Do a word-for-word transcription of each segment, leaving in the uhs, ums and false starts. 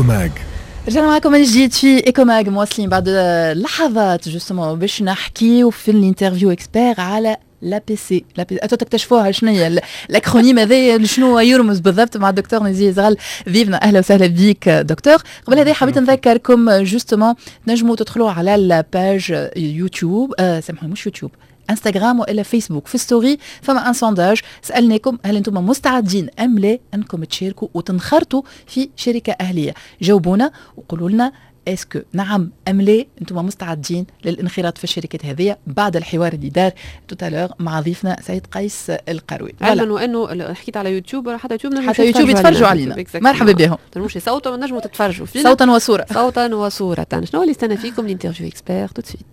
إيكوماج. رجعنا معكم من جديد في إيكوماج، مواصلين بعد لحظات جوستومون باش نحكيو في الانترفيو اكسبير على لا بي سي. لا بي انتوا تكتشفوها شنو هي الاكرونيم هذا، شنو يرمز بالضبط مع الدكتور نزيه زغال. فيفنا اهلا وسهلا بيك دكتور. قبل هذا حبيت نذكركم جوستومون تنجموا تدخلوا على الباج يوتيوب آه سامحوني مش يوتيوب انستغرام والا فيسبوك. في ستوري فما ان سونداج سالناكم هل انتم مستعدين ام لا انكم تشاركوا وتنخرطوا في شركه اهليه. جاوبونا وقولوا لنا اسكو نعم ام لا انتم مستعدين للانخراط في الشركه هذه بعد الحوار اللي دار توتالور مع ضيفنا سيد قيس القروي. علما وانه حكيت على يوتيوب حتى يوتيوب حتى يوتيوب يتفرجوا علينا, علينا. مرحبا بهم تنمشي صوتا ونجموا تتفرجوا فينا صوتا وصوره صوتا وصوره. شنو اللي استنى فيكم الانترفيو اكسبير تو سويت.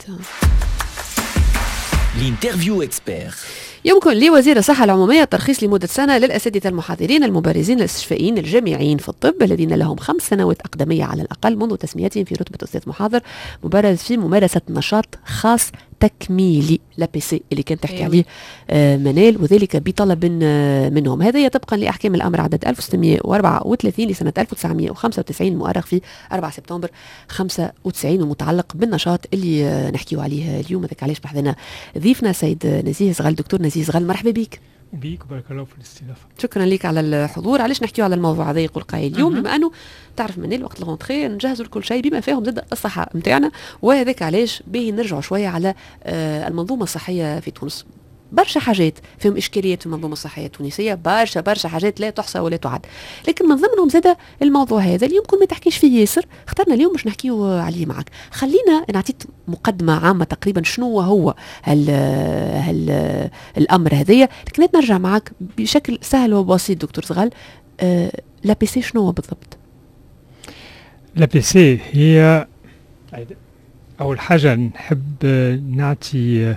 الانترفيو اكسبير. يمكن لوزير الصحة العمومية الترخيص لمدة سنة للأساتذة المحاضرين المبارزين الاستشفائيين الجامعيين في الطب الذين لهم خمس سنوات أقدمية على الأقل منذ تسميتهم في رتبة أستاذ محاضر مبارز في ممارسة نشاط خاص تكميلي لا بي سي اللي كانت تحكي عليه آه منال، وذلك بطلب آه منهم. هذا طبقا لأحكام الأمر عدد ألف وستمائة وأربعة وثلاثين لسنة ألف وتسعمائة وخمسة وتسعين المؤرخ في أربعة سبتمبر خمسة وتسعين ومتعلق بالنشاط اللي آه نحكيه عليه اليوم. هذاك علاش بحثنا ضيفنا سيد نزيه زغال. دكتور نزيه زغال مرحبا بك. بيك بارك الله في الاستضافه. شكرا لك على الحضور. علاش نحكيو على الموضوع هذا يقول قايل اليوم بما انه تعرف من الوقت الغونتري نجهزوا لكل شيء بما فيهم ضد الصحه نتاعنا، وهذاك علاش باهي نرجعوا شويه على آه المنظومه الصحيه في تونس. برشا حاجات فيهم اشكاليات في المنظومه الصحيه التونسيه، برشا برشا حاجات لا تحصى ولا تعد، لكن من ضمنهم زاد الموضوع هذا اللي يمكن ما تحكيش فيه ياسر، اخترنا اليوم باش نحكيو عليه معك. خلينا نعطيك مقدمه عامه تقريبا شنو هو هال هال الامر هذايا، لكن نرجع معك بشكل سهل وبسيط دكتور زغال. أه لا بي سي شنو هو بالضبط؟ لا بي سي هي اول حاجه نحب نعطي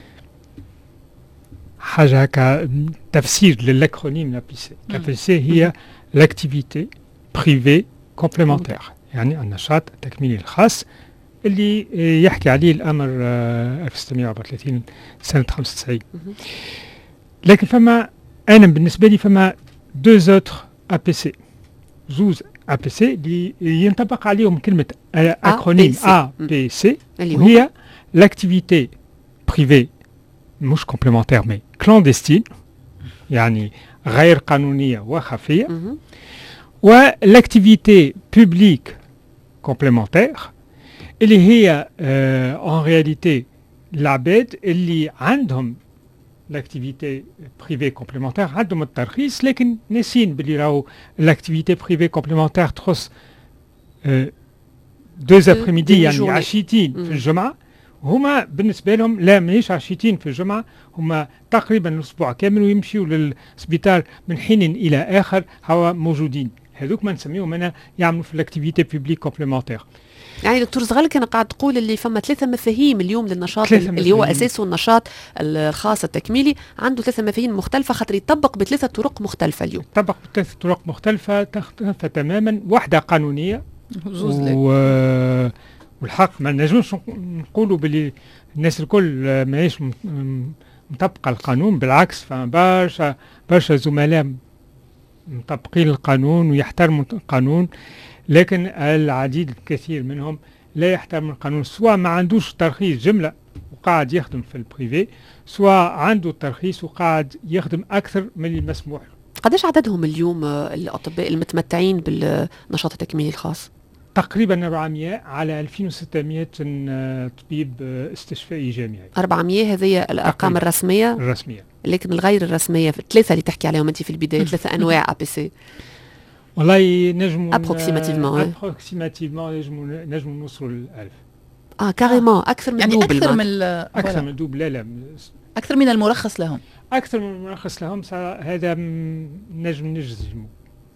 حاجه هكا تفسير للاكرونيم لا بي سي. لا بي سي هي لاكتيفيتي بريفي كومبليمونتير، يعني النشاط التكميلي الخاص اللي يحكي عليه الامر ألف وستمائة وأربعة وثلاثين سنه خمسة وتسعين. لكن فما انا بالنسبه لي فما دو زوتر ا بي سي، زوز ا بي سي اللي ينطبق عليهم كلمه اكرونيم ا بي سي، وهي لاكتيفيتي بريفي مش كومبليمونتير مي كلاندستين، يعني غير قانونيه وخفيه، والاكتيفيتي بوبليك كومبليمونتير اللي هي ان رياليتي العباد اللي عندهم لاكتيفيتي بريفي كومبليمونتير عندهم الترخيص، لكن ناسين باللي راهو لاكتيفيتي بريفي كومبليمونتير تخص دوز ابريميدي يعني عشيتين في الجمعه، هما بالنسبه لهم لا مانيش عشيتين في الجمعه، هما تقريبا الاسبوع كامل ويمشيوا للسبيطار من حين الى اخر هوا موجودين. هذوك ما نسميهم انا يعملوا في الاكتيفيتي بوبليك كومبليمونتير. يعني دكتور زغال كان قاعد تقول اللي فما ثلاثه مفاهيم اليوم للنشاط اللي مفاهيم. هو اساسه النشاط الخاص التكميلي، عنده ثلاثه مفاهيم مختلفه خاطر يطبق بثلاثه طرق مختلفه اليوم. يطبق بثلاثه طرق مختلفه تختلف تماما، واحده قانونيه و... والحق ما نجمش نقولوا باللي الناس الكل ماهيش مطبقه القانون، بالعكس فما برشا برشا زملاء مطبقين القانون ويحترموا القانون، لكن العديد الكثير منهم لا يحترم القانون، سواء ما عندوش ترخيص جملة وقاعد يخدم في البريفي، سواء عنده ترخيص وقاعد يخدم أكثر من المسموح. قداش عددهم اليوم الأطباء المتمتعين بالنشاط التكميلي الخاص؟ تقريبا أربعمائة على ألفين وستمائة طبيب استشفائي جامعي. أربعمائة هذه الأرقام الرسمية؟ الرسمية. لكن الغير الرسمية في الثلاثة اللي تحكي عليهم أنت في البداية، ثلاثة أنواع أ بي سي. والله نجموا ابروكسيماتيفمون ابروكسيماتيفمون نجموا نجموا نوصلوا للألف. اه كاريمون آه. اكثر من يعني دوبل اكثر من اكثر من دوبل. لا لا اكثر من المرخص لهم. اكثر من المرخص لهم هذا نجم نجزمه.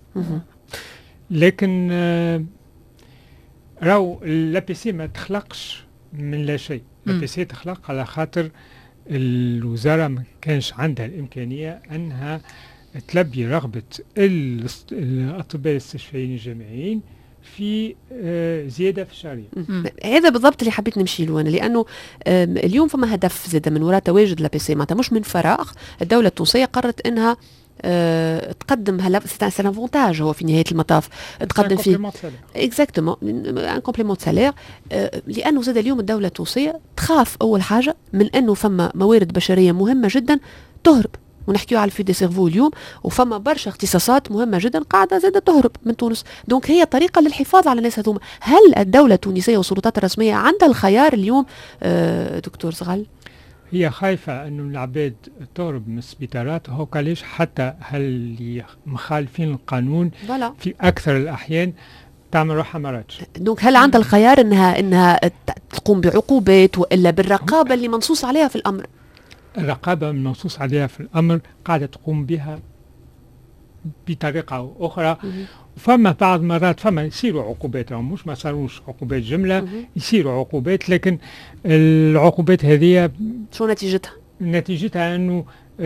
لكن آه راو لا بي سي ما تخلقش من لا شيء. لا بي سي تخلق على خاطر الوزاره ما كانش عندها الامكانيه انها تلبي رغبة الأطباء الاستشفائيين الجامعيين في زيادة في الشهرية. هذا بالضبط اللي حبيت نمشي له أنا، لأنه اليوم فما هدف زاد من وراء تواجد لا بي سي، معناتها مش من فراغ الدولة التونسية قررت أنها أه تقدم هلا سي ان افونتاج هو في نهايه المطاف تقدم فيه اكزاكتومون ان كومبليمون سالير أه لانه زاد اليوم الدوله التونسيه تخاف اول حاجه من انه فما موارد بشريه مهمه جدا تهرب، ونحكيو على الفي دي سيرفو اليوم، وفما برشا اختصاصات مهمه جدا قاعده زاده تهرب من تونس. دونك هي طريقه للحفاظ على الناس هذوما. هل الدوله التونسيه والسلطات الرسميه عندها الخيار اليوم أه دكتور صغال؟ هي خايفة أنه العباد تهرب من السبيطارات، هو علاش حتى هل مخالفين القانون بلا. في أكثر الأحيان تعمل روحها مراتش. دونك هل عندها الخيار أنها أنها تقوم بعقوبات وإلا بالرقابة اللي منصوص عليها في الأمر؟ الرقابة المنصوص عليها في الأمر قاعدة تقوم بها بطريقة أخرى. فما بعض مرات فما يصيروا عقوبات، مش ما صاروش عقوبات جملة، يصيروا عقوبات، لكن العقوبات هذه شو نتيجتها؟ نتيجتها أنه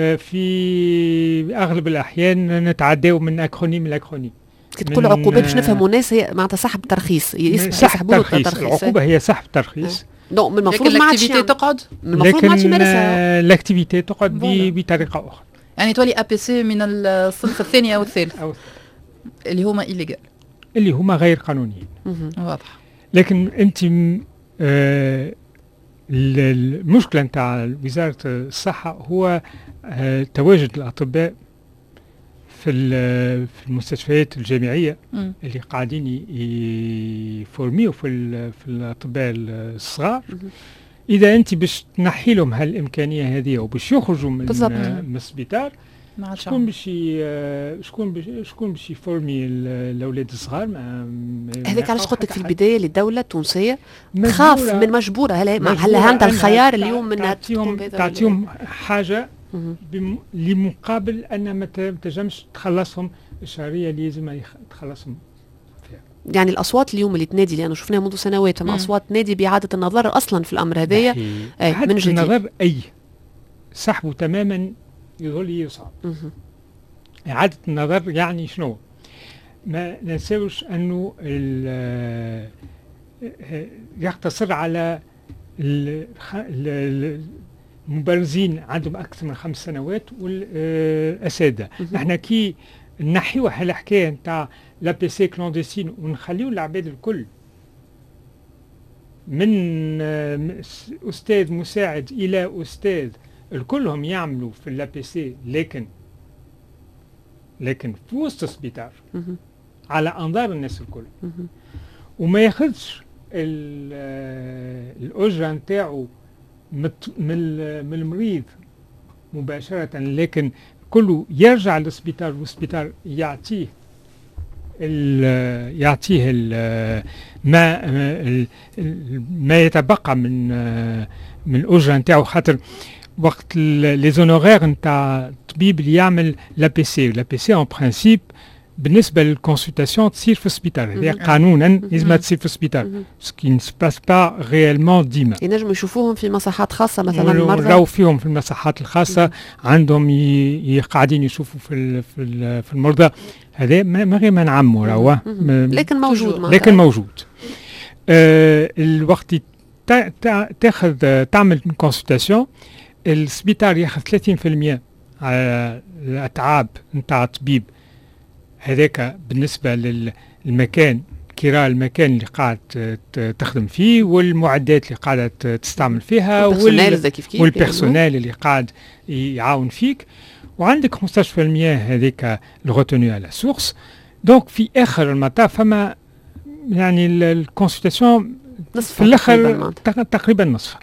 في أغلب الأحيان نتعداو من أكرونيم لأكرونيم. كي تقول عقوبات باش نفهموا الناس هي معناتها سحب ترخيص، سحب ترخيص. العقوبة هي سحب ترخيص. نو من المفروض ما عادش تقعد، المفروض ما عادش يمارسها. الاكتيفيتي تقعد بطريقة أخرى، يعني تولي أ بي سي من الصنف الثاني أو الثالث اللي هما إيليغال، اللي هما غير قانونيين. واضح. لكن أنت آه المشكلة نتاع وزارة الصحة هو آه تواجد الأطباء في في المستشفيات الجامعية م. اللي قاعدين يفورميو في في الأطباء الصغار. م. إذا أنت باش تنحي لهم هالإمكانية هذه وباش يخرجوا من من السبيطار، شكون باش شكون باش شكون باش يفورمي الاولاد الصغار؟ هذاك علاش قلت لك في البدايه للدوله التونسيه تخاف من مجبوره. هلا هلا عندها الخيار اليوم منها تعطيهم حاجه لمقابل ان ما تنجمش تخلصهم الشهريه اللي لازم تخلصهم فيها. يعني الاصوات اليوم اللي تنادي، لانه شفناها منذ سنوات فما اصوات تنادي باعاده النظر اصلا في الامر هذايا. اي من جديد النظر اي سحبوا تماما يظل يصعب. إعادة النظر يعني شنو؟ ما ننساوش أنه يقتصر على المبارزين عندهم أكثر من خمس سنوات والأساتذة. نحن كي نحيو هالحكاية نتاع لا بي سي كلوندستين ونخليو العباد الكل من أستاذ مساعد إلى أستاذ الكلهم يعملوا في اللا بي سي، لكن لكن في وسط السبيطار على انظار الناس الكل، وما ياخذش الاجره نتاعو من من المريض مباشره، لكن كله يرجع للسبيطار والسبيطار يعطيه ال يعطيه ال ما ما يتبقى من من الاجره نتاعو. خاطر وقت لي زونوغير نتاع الطبيب اللي يعمل لا بي سي، لا بي سي ان برانسيب بالنسبه للكونسلتاسيون تصير في السبيطار، هذه قانونا لازم تصير في السبيطار، سكي نو سباس با ريالمون ديما. ينجموا يشوفوهم في مصحات خاصه مثلا المرضى، راهو فيهم في المصحات الخاصه عندهم قاعدين يشوفوا في في المرضى، هذا ما غير ما نعموا راهو، لكن موجود لكن موجود. آه الوقت تاخذ تعمل كونسلتاسيون السبيطار ياخذ ثلاثين بالمئة على الاتعاب نتاع الطبيب هذاك بالنسبه للمكان، كراء المكان اللي قاعد تخدم فيه والمعدات اللي قاعده تستعمل فيها والبيرسونيل اللي قاعد يعاون فيك، وعندك خمسطاش بالمئة هذيك الغوتوني على سورس. دونك في اخر المطاف فما يعني الكونسلتاسيون في الاخر تقريبا نصف.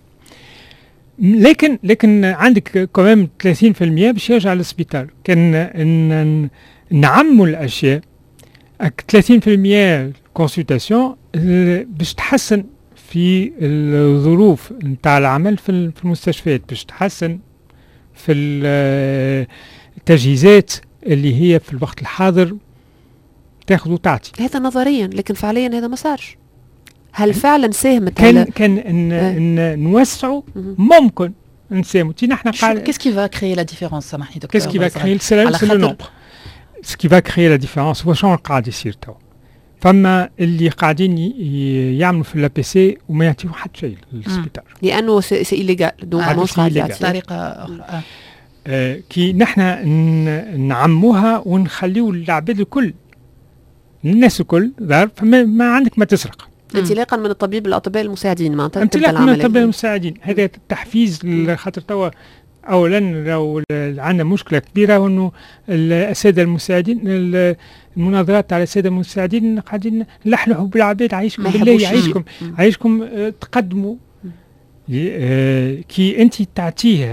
لكن لكن عندك كمان ثلاثين بالمئة باش يرجع للسبيطار. كان نعموا الاشياء ثلاثين بالمئة كونسلتاسيون باش تحسن في الظروف نتاع العمل في المستشفيات، باش تحسن في التجهيزات اللي هي في الوقت الحاضر تاخذ وتعطي. هذا نظريا، لكن فعليا هذا ما صارش. هل فعلا ساهمت؟ كان كان ان, إن نوسعوا ممكن نساهموا. تي نحن قال qu'est-ce qui va créer la différence سامحني دكتور؟ qu'est-ce qui va créer le nombre ce qui va créer la différence هو شنو قاعد يصير تو. فما اللي قاعدين يعملوا في لا بي سي وما يعطيو حتى شيء للسبيطار لانه سي ايليغال، دونك مش قاعد يعطي طريقه اخرى. آه كي نحن نعموها ونخليو العباد الكل الناس الكل دار فما ما عندك ما تسرق. انطلاقا من الطبيب الاطباء المساعدين معناتها انطلاقا من الطبيب المساعدين هذا تحفيز خاطر توا اولا لو عندنا مشكله كبيره انه الساده المساعدين المناظرات على الساده المساعدين قاعدين نلحلحوا بالعباد عايشكم بالله يعيشكم عايشكم اه تقدموا اه كي انت تعطيه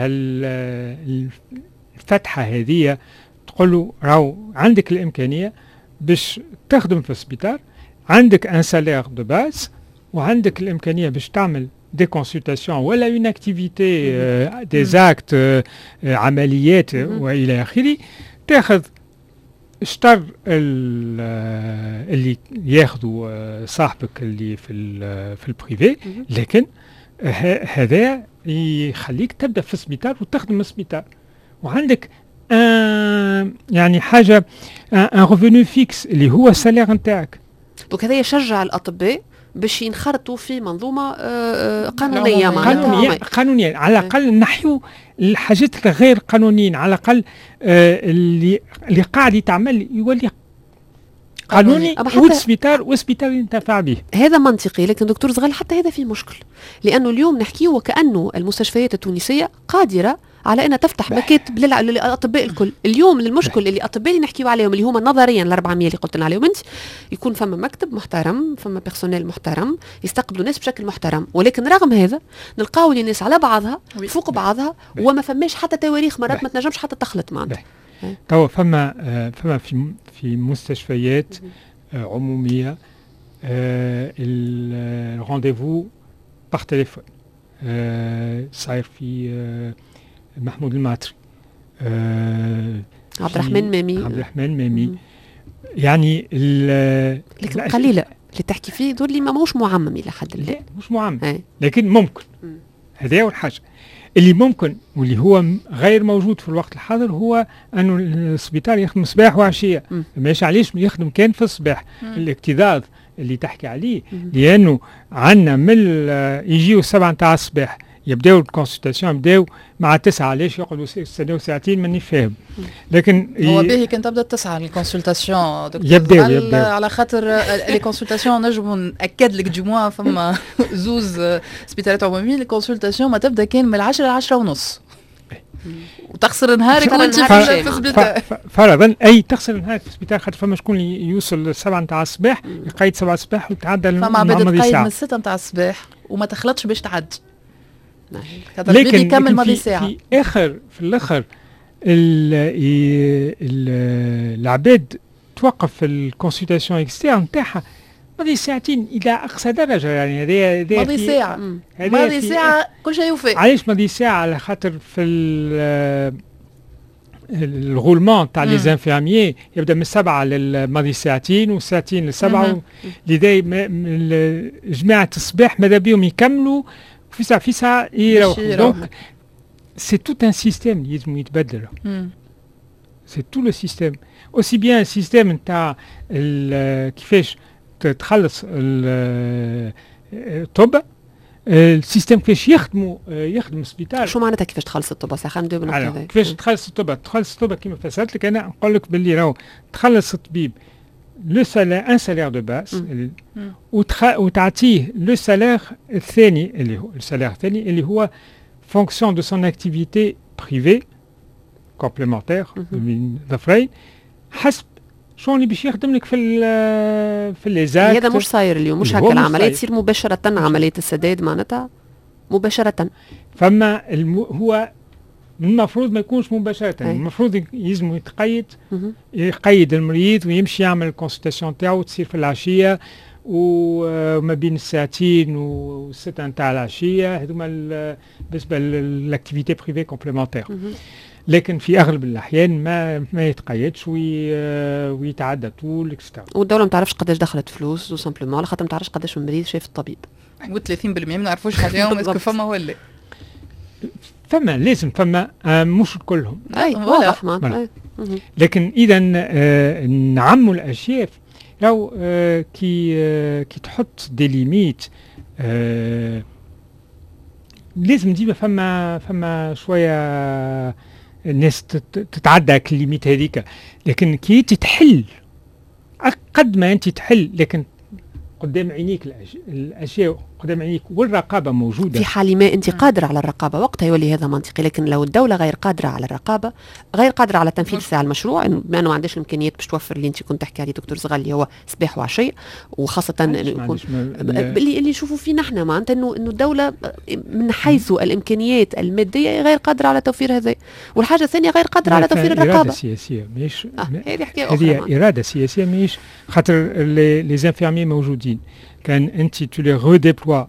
الفتحه هذه تقول له راهو عندك الامكانيه باش تخدم في السبيطار عندك ان سالير دو باز وعندك الامكانيه باش تعمل دي كونسلتاسيون ولا اون اكتيفيتي دي زاكت عمليات والى اخره تاخذ شطر اللي ياخذوا صاحبك اللي في في البريفي لكن هذا يخليك تبدا في السبيطار وتخدم السبيطار وعندك ان يعني حاجه ان ريفوني فيكس اللي هو السالير نتاعك. دونك هذا يشجع الاطباء باش ينخرطوا في منظومه قانونيه قانونيه قانونيه على الاقل نحيو الحاجات الغير قانونيين على الاقل اللي اللي قاعد يتعمل يولي قانوني والسبيطار والسبيطار ينتفع به. هذا منطقي لكن دكتور زغال حتى هذا فيه مشكل لانه اليوم نحكيه وكانه المستشفيات التونسيه قادره على انها تفتح مكاتب للاطباء الكل. اليوم المشكل اللي الاطباء اللي نحكيو عليهم اللي هما نظريا ال أربعمية اللي قلت لنا عليهم انت يكون فما مكتب محترم فما بيرسونيل محترم يستقبلوا ناس بشكل محترم ولكن رغم هذا نلقاو الناس على بعضها فوق بعضها وما فماش حتى تواريخ مرات ما تنجمش حتى تخلط معنا. توا فما آه فما في في مستشفيات آه عموميه آه الرونديفو بار تليفون آه صاير في آه محمود الماتري آه عبد الرحمن مامي عبد الرحمن مامي مم. يعني لكن قليله اللي تحكي فيه دول اللي ما موش معمم الى حد لا مش معمم لكن ممكن هذا اول حاجه اللي ممكن واللي هو غير موجود في الوقت الحاضر هو انه السبيطار يخدم صباح وعشيه ماشي علاش يخدم كان في الصباح الاكتظاظ اللي تحكي عليه مم. لانه عندنا من يجيو سبعة تاع الصباح يبداو الكونسلتاسيون يبداو مع تسعة علاش يقعدوا يستناو ساعتين ماني فاهم لكن هو باهي كان تبدا تسعة الكونسلتاسيون يبداو يبداو على خاطر لي كونسلتاسيون نجموا ناكد لك دو موا فما زوز سبيطارات عموميين الكونسلتاسيون ما تبدا كان من العشرة لعشرة ونص وتخسر نهارك وانت في السبيطار فرضا اي تخسر نهارك في السبيطار خاطر فما شكون يوصل سبعة نتاع الصباح يقيد سبعة الصباح وتعدى فما عباد تقيد من ستة نتاع الصباح وما تخلطش باش تعدي لكن يكمل ماضي ساعه في اخر في الاخر العباد توقف في الكونسلتاسيون اكسترن تاعها ماضي ساعتين الى اقصى درجه يعني هذا ماضي ساعه ماضي ساعه كل شيء يوفي. علاش ماضي ساعه على خاطر في الغولمون تاع لي زانفيرميي يبدا من السبعه للماضي ساعتين وساعتين للسبعه لذا جماعه الصباح ماذا بهم يكملوا في ساعه في ساعه يروحوا دونك سي توت ان سيستيم اللي لازم يتبدل سي تو لو سيستيم اوسي بيان السيستيم نتاع كيفاش تخلص الطب السيستم كيفاش يخدموا يخدم السبيطار. شو معناتها كيفاش تخلص الطب؟ خلينا ندوي بالنقطه كيفاش تخلص الطب؟ تخلص الطب كما فسرت لك انا نقول لك باللي راهو تخلص الطبيب لو سالير ان سالير دو باس وتعطيه لو سالير الثاني اللي هو السالير الثاني اللي هو فونكسيون دو سون اكتيفيتي بريفي كومبليمونتير من ظفرين حسب شو اللي باش يخدم لك في في الليزات. هذا مش صاير اليوم مش هكا العمليه تصير مباشره عمليه السداد معناتها مباشره. فما الم... هو المفروض ما يكونش مباشره أي. المفروض يلزم يتقيد يقيد المريض ويمشي يعمل الكونسلتاسيون تاعو تصير في العشيه وما بين الساعتين والستة نتاع العشيه هذوما بالنسبه للاكتيفيتي بريفي كومبليمونتير. لكن في اغلب الاحيان ما ما يتقيدش وي ويتعدى طول اكسترا. والدوله ما تعرفش قداش دخلت فلوس تو سامبلومون على خاطر ما تعرفش قداش المريض شاف الطبيب. وثلاثين بالمئة ما نعرفوش عليهم اسكو فما ولا فما لازم فما آه مش كلهم اي واضح معناتها. لكن اذا آه نعموا الاشياء لو آه كي آه كي تحط دي ليميت آه لازم ديما فما فما شويه الناس تتعدى الليميت هذيك، لكن كي تتحل قد ما انت تحل، لكن قدام عينيك الاشياء قدام عينيك والرقابه موجوده. في حال ما انت قادره على الرقابه وقتها يولي هذا منطقي، لكن لو الدوله غير قادره على الرقابه، غير قادره على تنفيذ ساعه المشروع، بما انه ما عندهاش الامكانيات باش توفر اللي انت كنت تحكي عليه دكتور زغالي هو صباح وعشيه، وخاصه انه يكون اللي اللي نشوفوا فيه نحن معناتها انه انه الدوله من حيث الامكانيات الماديه غير قادره على توفير هذا، والحاجه الثانيه غير قادره على توفير الرقابه. اراده سياسيه مش آه هذه حكايه اخرى. هذه اراده سياسيه مش خاطر لي زانفيرمي موجودين، كان انت تولي ريديبلوا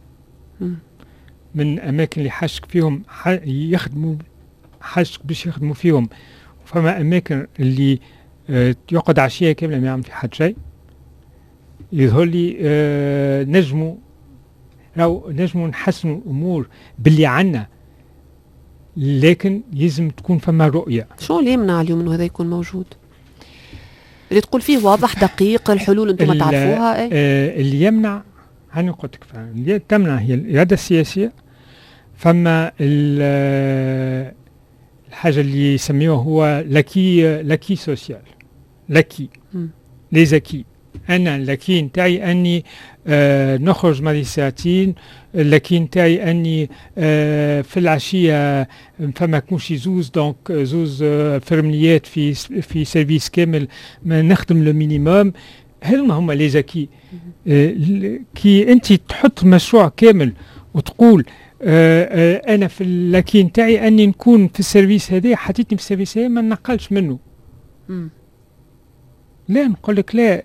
من اماكن اللي حاجتك فيهم يخدموا حاجتك باش يخدموا فيهم، فما اماكن اللي آه يقعد عشيه كامله ما يعمل في حد شيء. يظهر لي آه نجموا لو نجموا نحسنوا الامور باللي عنا، لكن لازم تكون فما رؤيه. شو اللي يمنع اليوم انه هذا يكون موجود؟ اللي تقول فيه واضح دقيق، الحلول انتم تعرفوها. ايه؟ آه اللي يمنع هاني قلت لك اللي تمنع هي الاراده السياسيه. فما الحاجه اللي يسميوها هو لاكي لاكي سوسيال، لاكي لي زاكي. انا اللاكي نتاعي اني آه نخرج مع ساعتين، اللاكي نتاعي اني آه في العشيه فما كونش زوز دونك زوز آه فرمليات في في سيرفيس كامل ما نخدم لو مينيموم. هذوما هما لي زاكي. آه كي انت تحط مشروع كامل وتقول آه آه انا في اللاكي نتاعي اني نكون في السيرفيس هذا، حطيتني في السيرفيس هذا ما نقلش منه. م. لا نقول لك لا،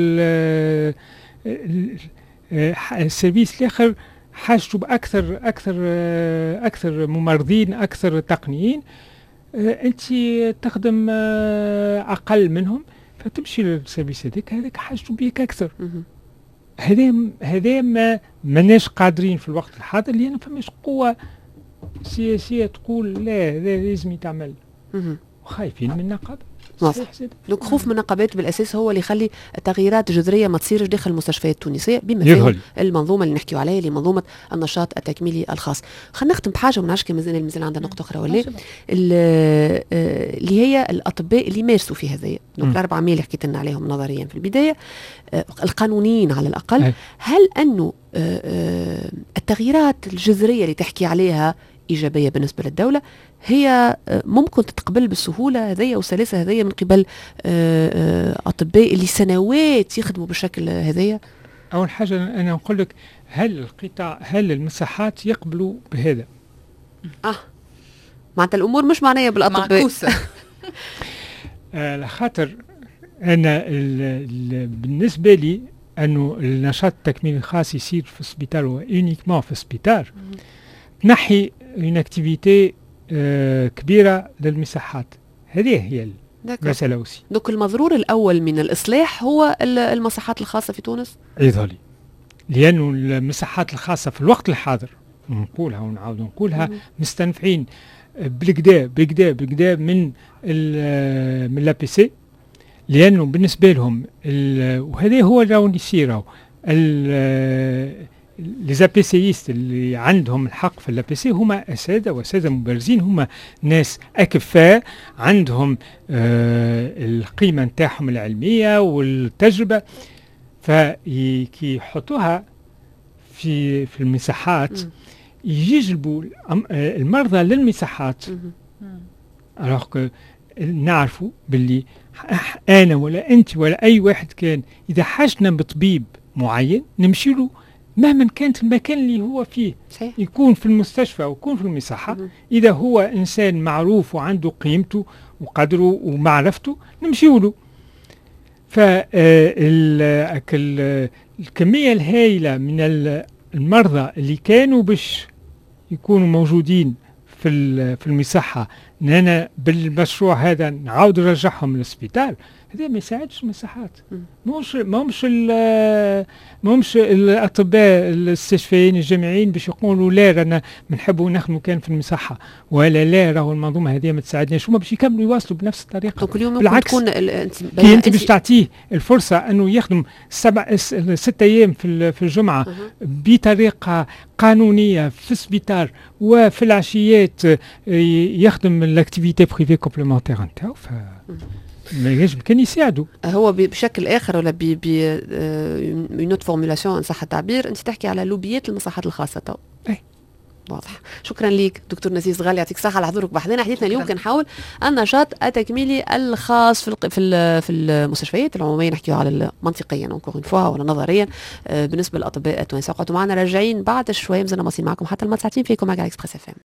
السيرفيس الاخر حاجته باكثر اكثر اكثر ممرضين، اكثر تقنيين، انت تخدم اقل منهم فتمشي للسيرفيس هذاك، هذاك حاجته بيك اكثر. هذا هذا ما ماناش قادرين في الوقت الحاضر، لان فماش قوه سياسيه تقول لا هذا لازم يتعمل، وخايفين من النقابه. دونك خوف من النقابات بالاساس هو اللي يخلي تغييرات جذريه ما تصيرش داخل المستشفيات التونسيه، بما فيهم المنظومه اللي نحكيو عليها اللي منظومه النشاط التكميلي الخاص. خلينا نختم بحاجه وما نعرفش كان مازال مازال عندنا نقطه اخرى ولا اللي هي الاطباء اللي يمارسوا في هذايا. دونك الاربعه ميل اللي حكيت لنا عليهم نظريا في البدايه، القانونيين على الاقل. أي. هل انه التغييرات الجذريه اللي تحكي عليها إيجابية بالنسبة للدولة هي ممكن تتقبل بالسهولة هذية وسلاسة هذية من قبل أطباء اللي سنوات يخدموا بالشكل هذية؟ أول حاجة أنا نقول لك، هل القطاع هل المساحات يقبلوا بهذا؟ آه معناتها الأمور مش معنية بالأطباء معكوسة. آه لخاطر أنا ال ال بالنسبة لي أنه النشاط التكميلي الخاص يصير في السبيطار وإونيكمون في السبيطار، نحي une activité euh, كبيرة للمساحات. هذه هي المسألة وسي. دوك المضرور الأول من الإصلاح هو المساحات الخاصة في تونس؟ يظهري لأنه المساحات الخاصة في الوقت الحاضر نقولها ونعاود نقولها مستنفعين بالكدا بالكدا بالكدا من من لا بي سي، لأنه بالنسبة لهم وهذا هو اللي يصير لي زابيسيست اللي عندهم الحق في البي سي هما اساتذه واساتذه مبارزين، هما ناس اكفاء عندهم آه القيمه نتاعهم العلميه والتجربه، فكي يحطوها في في المساحات يجلبوا المرضى للمساحات. alors que نعرفوا باللي انا ولا انت ولا اي واحد كان اذا حاجنا بطبيب معين نمشي له مهما كانت المكان اللي هو فيه. صحيح. يكون في المستشفى ويكون في المساحة، إذا هو إنسان معروف وعنده قيمته وقدره ومعرفته نمشيوا له. فالكمية الهائلة من المرضى اللي كانوا باش يكونوا موجودين في في المساحة، أنا بالمشروع هذا نعاود نرجعهم للسبيطار، هذا ما يساعدش المساحات. مش ماهمش ماهمش الاطباء الاستشفائيين الجامعيين باش يقولوا لا رانا بنحبوا نخدموا كان في المساحه، ولا لا راهو المنظومه هذه ما تساعدناش، هما باش يكملوا يواصلوا بنفس الطريقه. بالعكس تكون كي انت باش تعطيه الفرصه انه يخدم سبع ست ايام في في الجمعه أه. بطريقه قانونيه في السبيطار وفي العشيات يخدم لاكتيفيتي بريفي كومبليمونتير نتاعو ف ما يجب كان يساعدوا. هو بشكل اخر ولا ب ب اون اوت فورمولاسيون ان صح التعبير، انت تحكي على لوبيات المصلحات الخاصه تو. اي واضح. شكرا ليك دكتور نزيز غالي، يعطيك الصحه على حضورك بحثنا. حديثنا اليوم كنحاول النشاط التكميلي الخاص في الق... في في المستشفيات العموميه، نحكيو على منطقيا اونكور اون فوا ولا نظريا بالنسبه للاطباء التوانسه. قعدوا معنا راجعين بعد شويه، مازلنا ماشيين معكم حتى الماء ساعتين فيكم على اكسبريس اف ام.